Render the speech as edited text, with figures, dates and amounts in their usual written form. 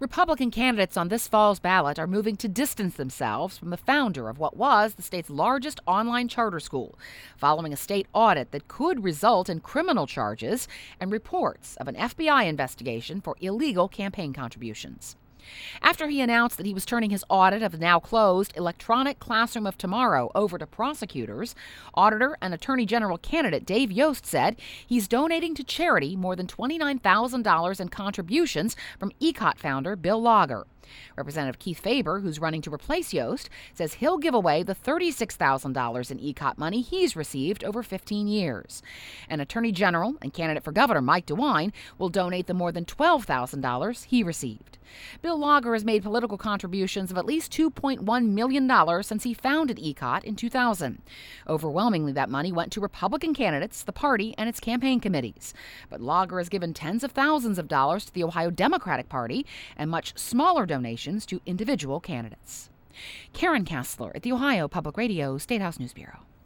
Republican candidates on this fall's ballot are moving to distance themselves from the founder of what was the state's largest online charter school, following a state audit that could result in criminal charges and reports of an FBI investigation for illegal campaign contributions. After he announced that he was turning his audit of the now closed Electronic Classroom of Tomorrow over to prosecutors, Auditor and Attorney General candidate Dave Yost said he's donating to charity more than $29,000 in contributions from ECOT founder Bill Lauger. Representative Keith Faber, who's running to replace Yost, says he'll give away the $36,000 in ECOT money he's received over 15 years. And Attorney General and candidate for governor Mike DeWine will donate the more than $12,000 he received. Bill Lauger has made political contributions of at least $2.1 million since he founded ECOT in 2000. Overwhelmingly, that money went to Republican candidates, the party, and its campaign committees. But Lauger has given tens of thousands of dollars to the Ohio Democratic Party and much smaller donations to individual candidates. Karen Kassler at the Ohio Public Radio State House News Bureau.